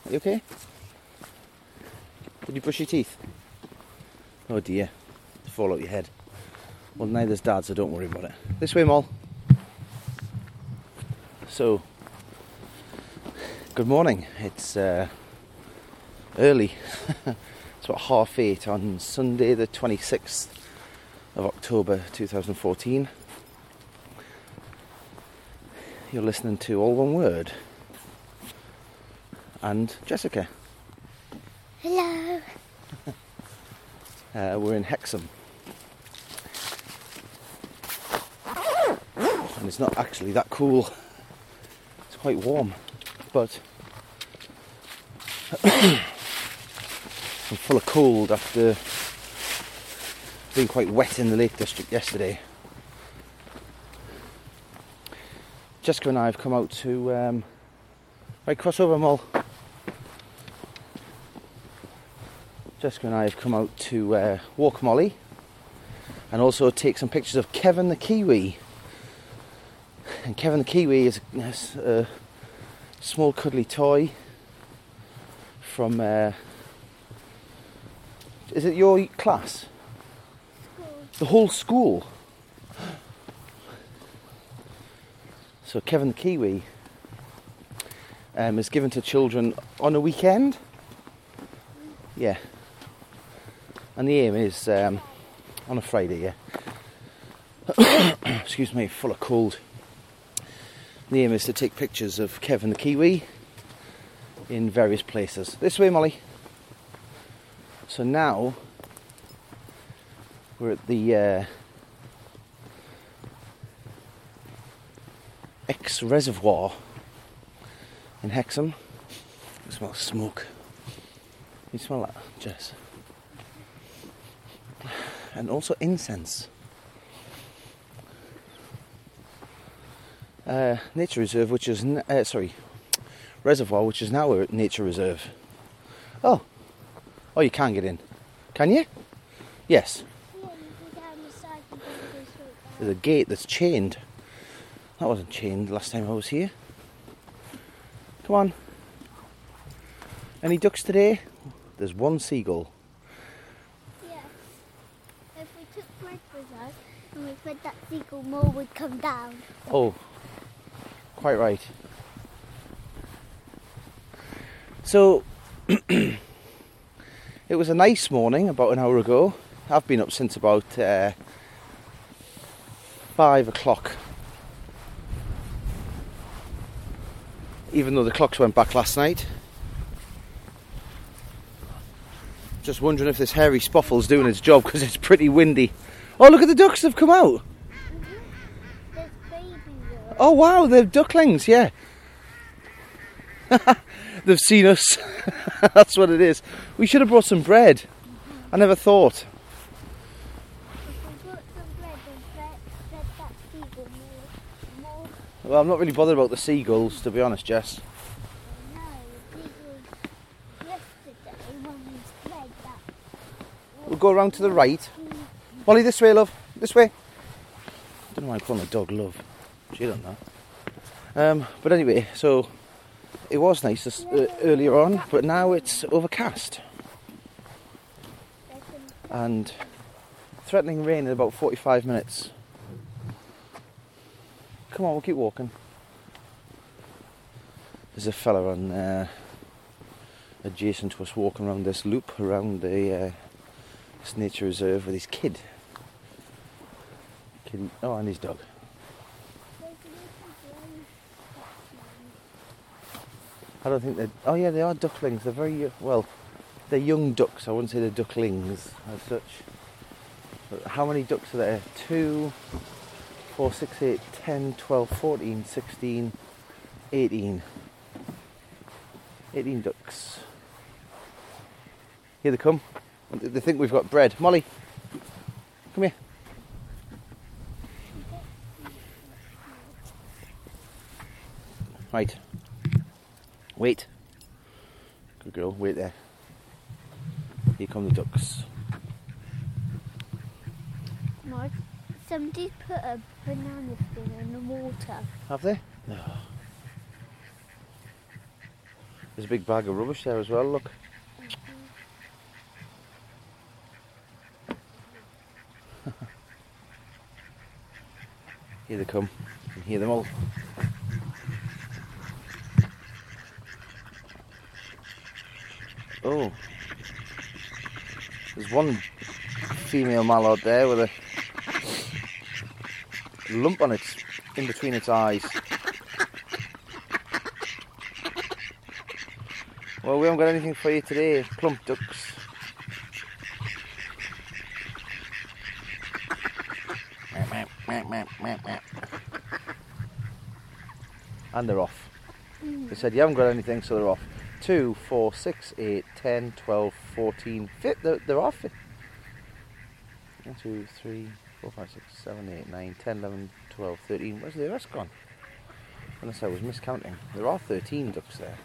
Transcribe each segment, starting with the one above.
Are you okay? Did you brush your teeth? Oh dear. It's fall out your head. Well, neither's Dad, so don't worry about it. This way, Moll. So, good morning. It's early. It's about 8:30 on Sunday the 26th of October 2014. You're listening to All One Word. And Jessica. Hello. We're in Hexham. And it's not actually that cool. It's quite warm. But I'm full of cold after being quite wet in the Lake District yesterday. Jessica and I have come out to right, cross over, Moll. Jessica and I have come out to walk Molly and also take some pictures of Kevin the Kiwi. And Kevin the Kiwi is a small cuddly toy from is it your class? School. The whole school. So Kevin the Kiwi is given to children on a weekend. Yeah. And the aim is on a Friday, yeah. Excuse me, full of cold. The aim is to take pictures of Kevin the Kiwi in various places. This way, Molly. So now we're at the X Reservoir in Hexham. I smell smoke. You smell that, Jess? And also incense. Nature reserve, which is reservoir, which is now a nature reserve. Oh, you can get in. Can you? Yes. Yeah, you go down the side and go straight down. There's a gate that's chained. That wasn't chained last time I was here. Come on. Any ducks today? There's one seagull. Yeah. If we took bread with us and we fed that seagull, more would come down. Oh, quite right. So, it was a nice morning about an hour ago. I've been up since about 5 o'clock. Even though the clocks went back last night. Just wondering if this hairy spoffle's doing its job because it's pretty windy. Oh, look at the ducks, they've come out. There's babies there. Oh wow, they're ducklings, yeah. They've seen us. That's what it is. We should have brought some bread. I never thought. If we brought some bread and fed that seagull more. Well, I'm not really bothered about the seagulls, to be honest, Jess. No, the seagull yesterday when we fed that. We'll go around to the right. Molly, this way, love. This way. I don't know why I'm calling the dog love. She don't know. But anyway, so it was nice earlier on, but now it's overcast. And threatening rain in about 45 minutes. Come on, we'll keep walking. There's a fella on adjacent to us walking around this loop around the this nature reserve with his kid. Oh, and his dog. I don't think they're... Oh yeah, they are ducklings. They're very... Well, they're young ducks. I wouldn't say they're ducklings as such. But how many ducks are there? 2, 4, 6, 8, 10, 12, 14, 16, 18. 18 ducks. Here they come. They think we've got bread. Molly, come here. Right. Wait. Good girl, wait there. Here come the ducks. Mark, somebody put a banana skin in the water. Have they? No. There's a big bag of rubbish there as well, look. Here they come. You can hear them all. Oh. There's one female mallard there with a lump on it, in between its eyes. Well, we haven't got anything for you today, plump ducks. And they're off. They said you haven't got anything, so they're off. 2, 4, 6, 8, 10, 12, 14, 15. They're off. 1, 2, 3, 4, 5, 6, 7, 8, 9, 10, 11, 12, 13. Where's the rest gone? Unless I was miscounting. There are 13 ducks there.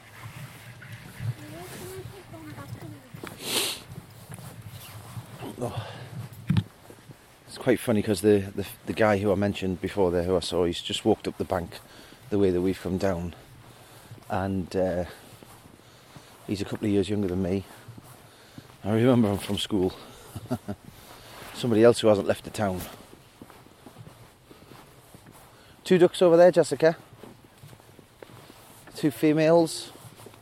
Oh. It's quite funny because the guy who I mentioned before there, who I saw, he's just walked up the bank the way that we've come down, and he's a couple of years younger than me. I remember him from school. Somebody else who hasn't left the town. 2 ducks over there, Jessica. 2 females.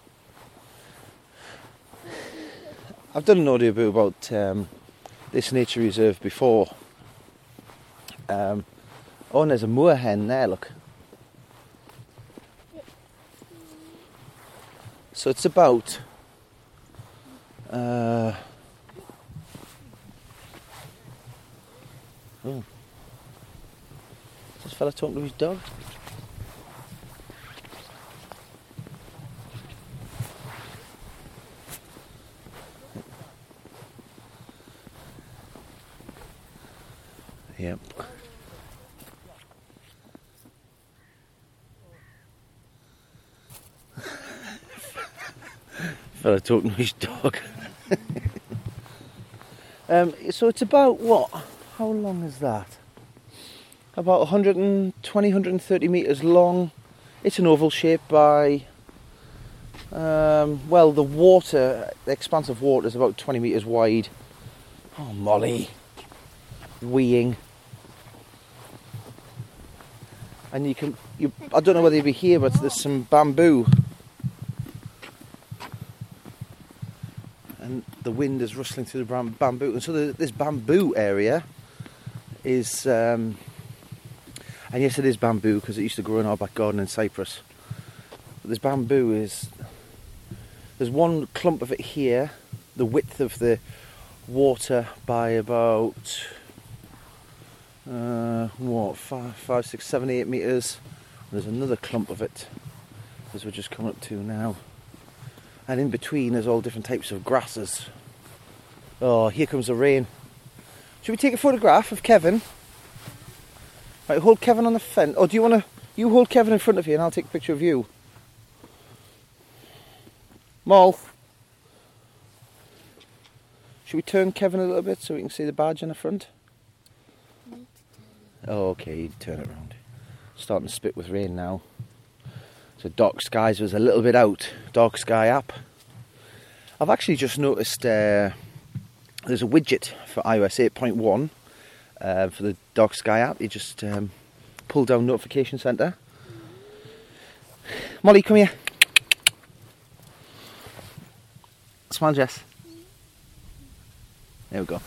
I've done an audiobook about this nature reserve before. Oh, and there's a moorhen there, look. So it's about oh. Is this fella talking to his dog? Yep. Fella talking to his dog. So it's about what? How long is that? About 120, 130 metres long. It's an oval shape by, well, the expanse of water is about 20 metres wide. Oh, Molly. Weeing. And I don't know whether you'll be here, but there's some bamboo. And the wind is rustling through the bamboo. And so this bamboo area is, and yes, it is bamboo because it used to grow in our back garden in Cyprus. But this bamboo there's one clump of it here, the width of the water by about, 5, 6, 7, 8 metres. There's another clump of it, as we're just coming up to now. And in between there's all different types of grasses. Oh, here comes the rain. Should we take a photograph of Kevin? Right, hold Kevin on the fence. Or do you want to... You hold Kevin in front of you and I'll take a picture of you. Moll. Should we turn Kevin a little bit so we can see the badge on the front? Oh, okay, you turn it around. Starting to spit with rain now. So Dark Skies was a little bit out. Dark Sky app. I've actually just noticed there's a widget for iOS 8.1 for the Dark Sky app. You just pull down Notification Center. Molly, come here. Smile, Jess. There we go.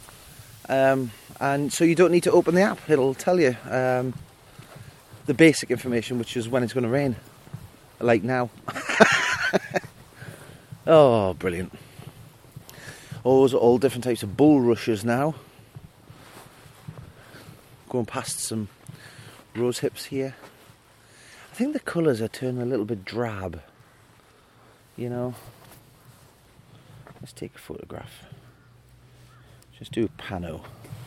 And so you don't need to open the app. It'll tell you the basic information, which is when it's going to rain. Like now. Oh, brilliant. Oh, those are all different types of bulrushes now. Going past some rose hips here. I think the colours are turning a little bit drab. You know. Let's take a photograph. Just do a pano.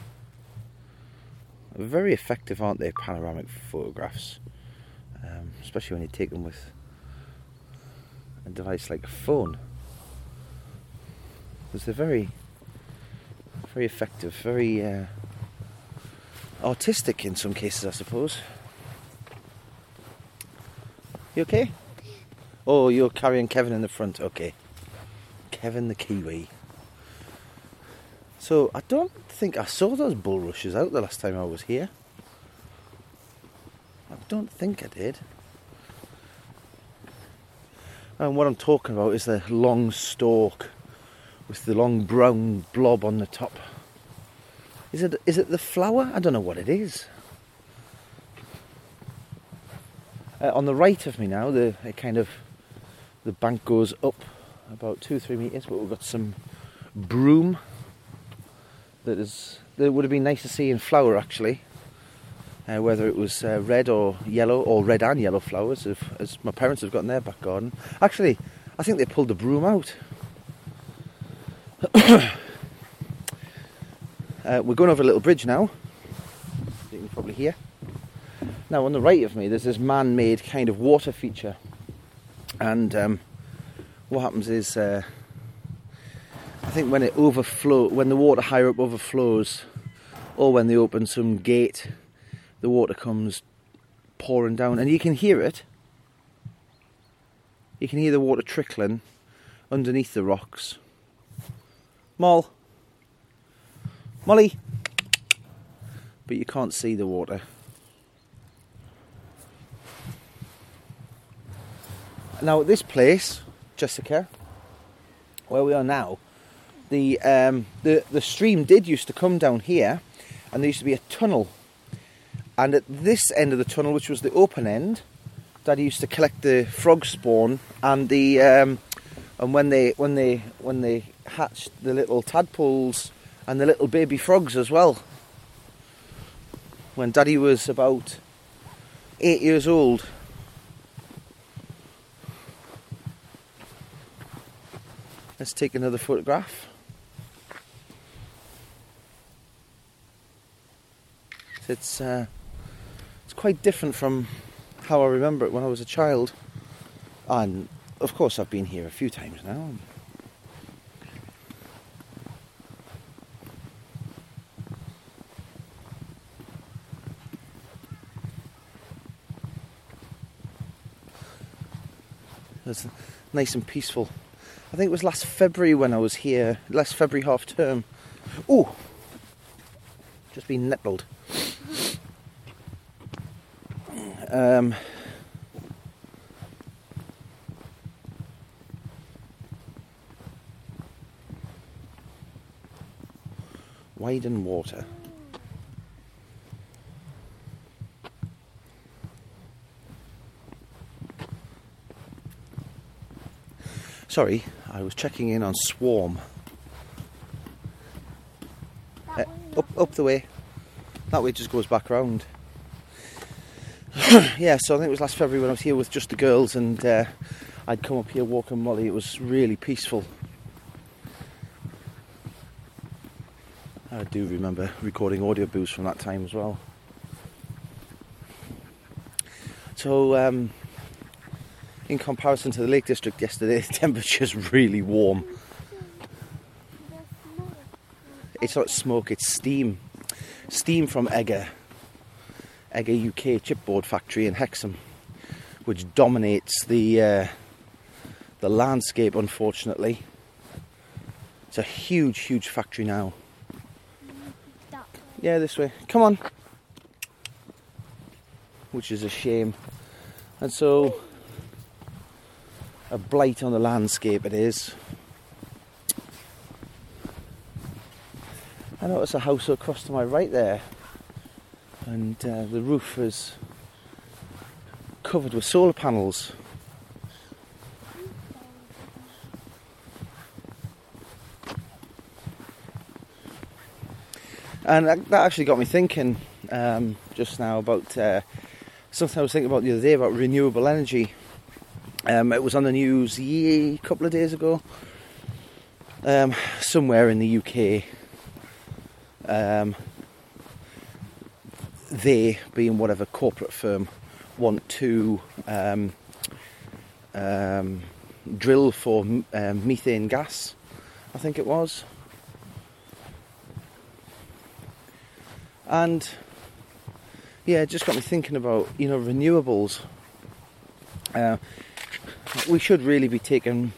Very effective, aren't they, panoramic photographs? Especially when you take them with a device like a phone. Because they're very, very effective, very artistic in some cases, I suppose. You okay? Oh, you're carrying Kevin in the front. Okay. Kevin the Kiwi. So, I don't think I saw those bulrushes out the last time I was here. I don't think I did. And what I'm talking about is the long stalk with the long brown blob on the top. Is it the flower? I don't know what it is. On the right of me now, the bank goes up about 2-3 metres, but we've got some broom that would have been nice to see in flower actually. Whether it was red or yellow, or red and yellow flowers, as my parents have got in their back garden. Actually, I think they pulled the broom out. We're going over a little bridge now. You can probably hear. Now, on the right of me, there's this man-made kind of water feature. And what happens is, I think when the water higher up overflows, or when they open some gate, the water comes pouring down, and you can hear it. You can hear the water trickling underneath the rocks. Molly, but you can't see the water. Now, at this place, Jessica, where we are now, the stream did used to come down here, and there used to be a tunnel. And at this end of the tunnel, which was the open end, Daddy used to collect the frog spawn and the and when they hatched the little tadpoles and the little baby frogs as well. When Daddy was about 8 years old. Let's take another photograph. It's quite different from how I remember it when I was a child. And of course I've been here a few times now. It's nice and peaceful. I think it was last February when I was here, last February half term. Ooh! Just been nettled. Weiden Water. Sorry, I was checking in on Swarm. Up the way. That way just goes back round. Yeah, so I think it was last February when I was here with just the girls, and I'd come up here walking Molly. It was really peaceful. I do remember recording audio booths from that time as well. So, in comparison to the Lake District yesterday, the temperature's really warm. It's not smoke, it's steam. Steam from Egger UK chipboard factory in Hexham, which dominates the landscape, unfortunately. It's a huge factory now. Yeah, this way. Come on. Which is a shame. And so, a blight on the landscape it is. I notice a house across to my right there, and the roof is covered with solar panels. And that actually got me thinking just now about something I was thinking about the other day about renewable energy. It was on the news a couple of days ago, somewhere in the UK. They, being whatever corporate firm, want to drill for methane gas, I think it was. And yeah, it just got me thinking about, renewables. we should really be taking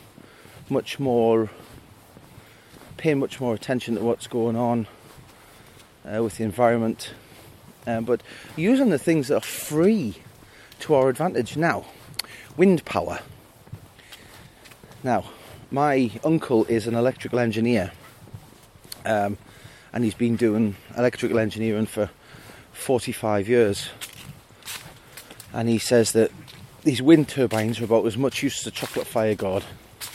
paying much more attention to what's going on with the environment, but using the things that are free to our advantage. Now, wind power. Now, my uncle is an electrical engineer, and he's been doing electrical engineering for 45 years, and he says that these wind turbines are about as much use as a chocolate fire guard.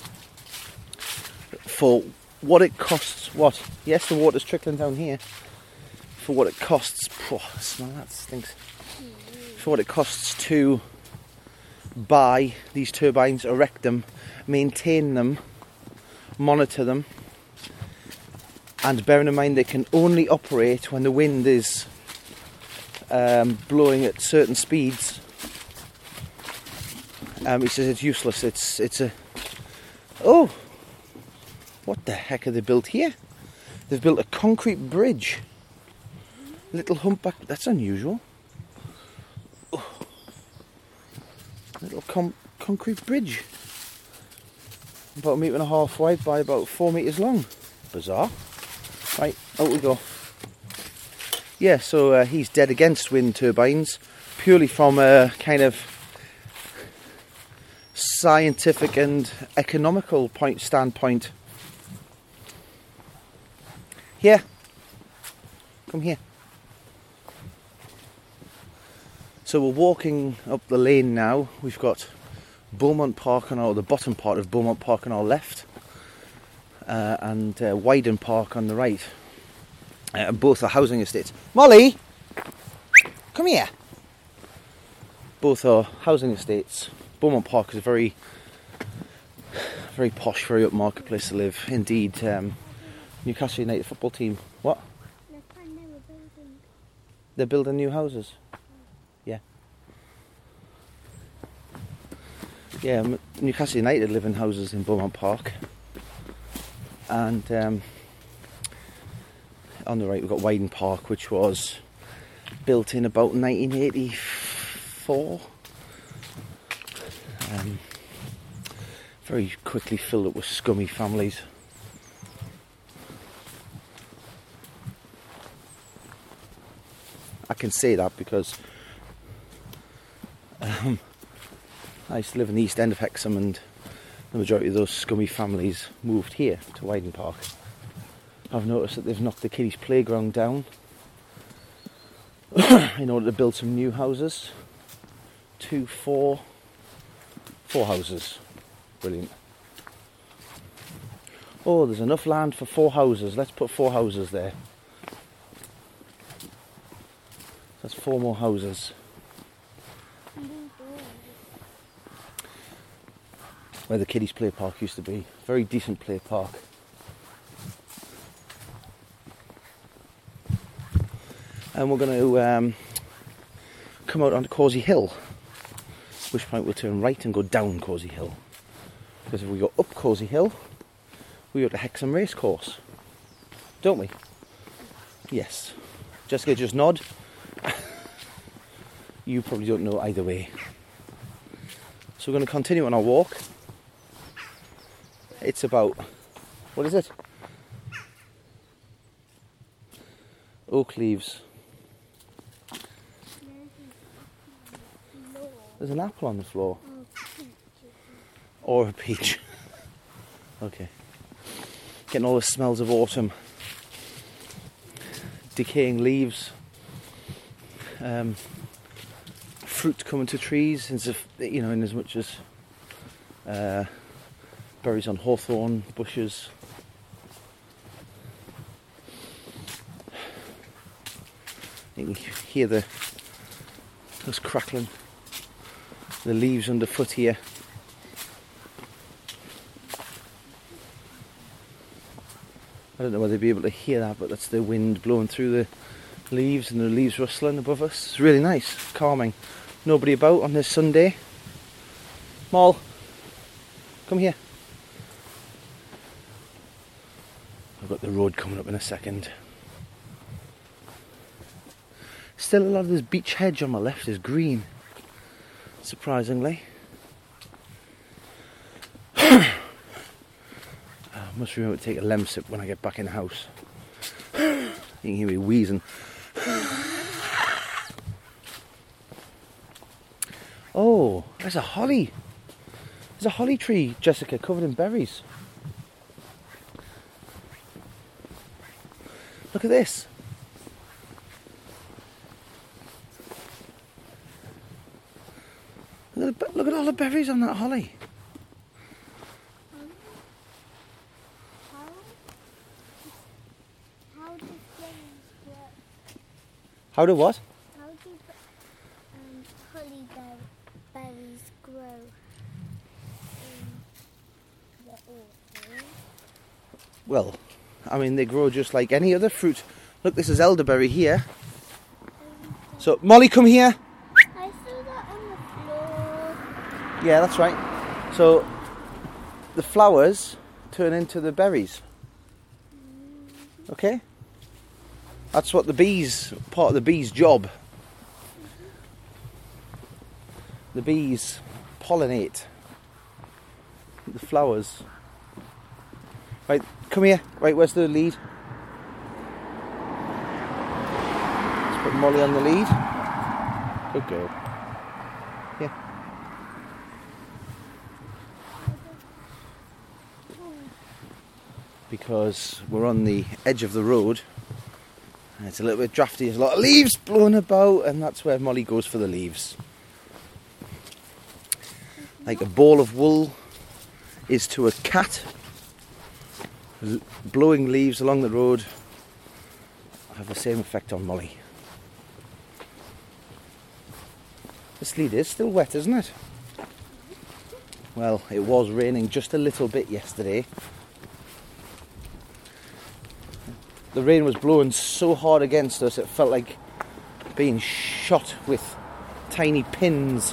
For what it costs, yes, the water's trickling down here. For what it costs, smell that, stinks. For what it costs to buy these turbines, erect them, maintain them, monitor them, and bearing in mind they can only operate when the wind is blowing at certain speeds. He says it's useless. It's a... Oh! What the heck have they built here? They've built a concrete bridge. Little humpback... That's unusual. Oh. Little concrete bridge. About 1.5 meters wide by about 4 meters long. Bizarre. Right, out we go. Yeah, so he's dead against wind turbines, purely from a kind of scientific and economical standpoint. Here, come here. So we're walking up the lane now. We've got Beaumont Park the bottom part of Beaumont Park on our left, and Wyden Park on the right. Both are housing estates. Molly, come here. Both are housing estates. Beaumont Park is a very, very posh, very upmarket place to live. Indeed, Newcastle United football team. What? They're building new houses. Yeah. Yeah, Newcastle United live in houses in Beaumont Park. And on the right we've got Wyden Park, which was built in about 1984. Very quickly filled up with scummy families. I can say that because I used to live in the east end of Hexham, and the majority of those scummy families moved here to Wyden Park. I've noticed that they've knocked the kiddies' playground down in order to build some new houses. 4 houses. Brilliant. Oh, there's enough land for 4 houses. Let's put 4 houses there. That's 4 more houses. Where the kiddies' play park used to be. Very decent play park. And we're going to come out onto Causey Hill, at which point we'll turn right and go down Causey Hill. Because if we go up Causey Hill, we go to Hexham Racecourse, don't we? Yes. Jessica, just nod. You probably don't know either way. So we're going to continue on our walk. It's about, what is it? Oak leaves. There's an apple on the floor. Or a peach. Okay. Getting all the smells of autumn. Decaying leaves. Fruit coming to trees, in as much as berries on hawthorn bushes. You can hear those crackling, the leaves underfoot here. I don't know whether they'll be able to hear that, but that's the wind blowing through the leaves and the leaves rustling above us. It's really nice, calming. Nobody about on this Sunday. Moll, come here. I've got the road coming up in a second. Still a lot of this beech hedge on my left is green, surprisingly. Must remember to take a lem sip when I get back in the house. You can hear me wheezing. Oh, there's a holly. There's a holly tree, Jessica, covered in berries. Look at this. Look at all the berries on that holly. How does berries grow? How do what? How do holly berries grow in the autumn? Well, I mean, they grow just like any other fruit. Look, this is elderberry here. So, Molly, come here. I saw that on the floor. Yeah, that's right. So, the flowers turn into the berries. Okay? That's what part of the bees' job. The bees pollinate the flowers. Right, come here. Right, where's the lead? Let's put Molly on the lead. Good girl. Yeah. Because we're on the edge of the road and it's a little bit drafty, there's a lot of leaves blowing about, and that's where Molly goes for the leaves. Like a ball of wool is to a cat, blowing leaves along the road have the same effect on Molly. This lead is still wet, isn't it? Well, it was raining just a little bit yesterday. The rain was blowing so hard against us it felt like being shot with tiny pins.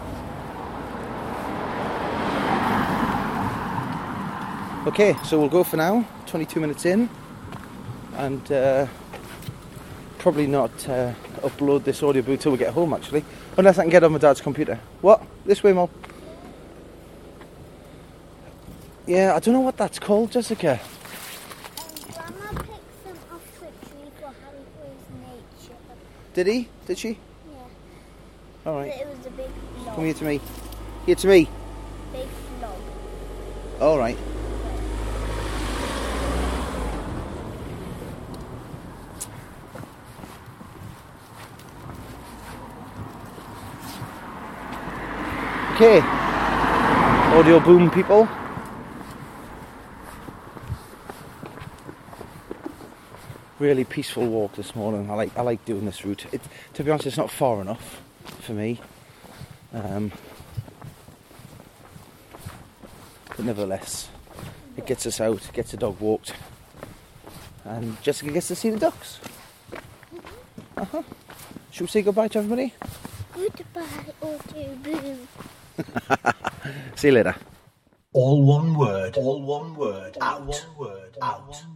Okay, so we'll go for now, 22 minutes in, and probably not upload this audiobook till we get home actually, unless I can get on my dad's computer. What? This way, Mol? Yeah, I don't know what that's called, Jessica. Grandma picked them off the tree for Harry Poe's nature. Did he? Did she? Yeah. Alright. It was a big log. Come here to me. Here to me. Big log. Alright. Okay. Audio boom people. Really peaceful walk this morning. I like doing this route. To be honest, it's not far enough for me. But nevertheless, it gets us out, gets the dog walked, and Jessica gets to see the ducks. Should we say goodbye to everybody? Goodbye, audio boom. See you later. All one word. All one word. Out. All one word. Out.